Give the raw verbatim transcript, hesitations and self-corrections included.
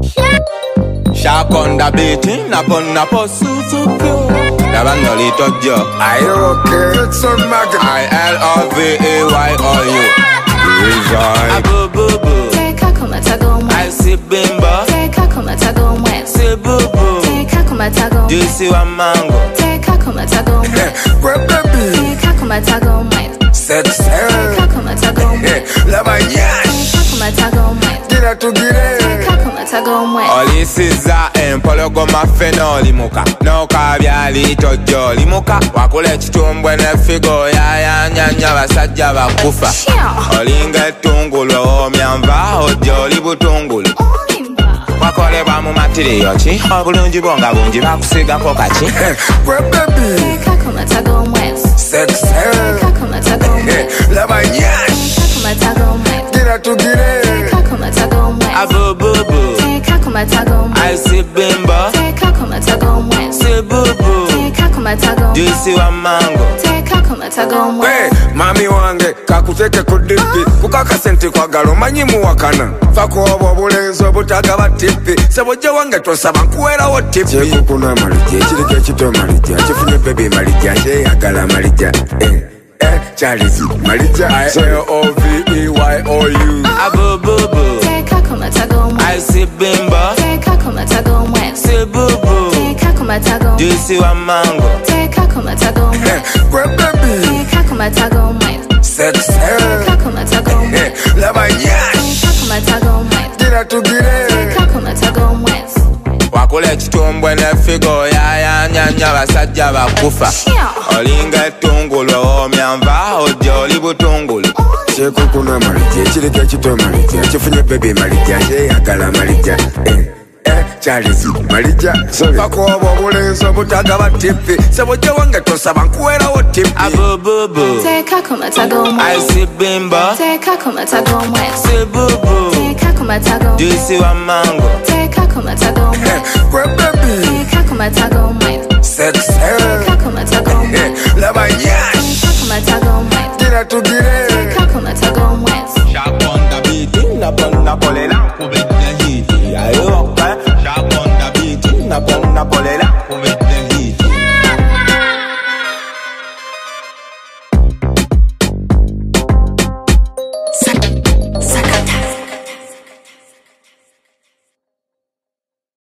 Shark on the beating, up on the pursuit of you. Never know it of you. Are you okay? It's a magnet. I L O V A Y O U. Resign. Boo boo boo. Take a kumatago. I see bimbo. Take a kumatago. Say boo boo. Take a kumatago. Do you see one mango? Take a kumatago. Well, baby. Take a kumatago. Sex. Take a kumatago. Lava yash. Take a kumatago. Get out to get it. Take a kumatago. Olisiza empologoma feno limuka noka byali tojo limuka wakula ekitumbwe nefigo yayanyanya basajja bakufa olinga ettungulu omyanva ojo oli butungulu wakolebwa mu matiriyo ki obulungi bwonga bungi bakusigako kaki Take a kumatago. Sex. Take a kumatago. Lava yash. Get out to get it. Take a kumatago. Boo boo boo. Take a kumatago. I see bimbo. Take a kumatago. Say boo boo. Take a kumatago. Do you see one mango? Take a kumatago. Hey, mami wange kakuteke ku dipi kukaka sente kwagala omanyi muwakana fakuoba obulenzi obutagaba tipi sebojja wange tosaba nkuweerawo tipi kyekukuna amalijja ekiriko ekito amalijja kifunye bebi malijja kyeyagala malijja eh, eh, Charles malijja I L O V E Y O U. Boo boo boo. Take a kumatago. I see bimbo. Take a kumatago. Say boo boo. Take a kumatago. Do you see one mango? Take a kumatago. Well, baby. Take a kumatago. Sex. Take a kumatago. Lava yash. Take a kumatago. Get out to get it. Take a kumatago. wakula ekitumbwe nefigo yayanyanya basajja bakufa olinga ettungulu omyanva ojo oli butungulu kyekukuna malijja ekiriko ekito malijja kifunye bebi malijja kyeyagala malijja eh, eh, Charles malijja bakuoba obulenzi obutagaba tipi sebojja wange tosaba nkuweerawo tipi Boo boo boo. Take a kumatago. I see bimbo. Take a kumatago. Say boo boo. Take a kumatago. Do you see one mango? Take a kumatago. well, baby. Take a kumatago. Sex. Take a kumatago. Lava yash.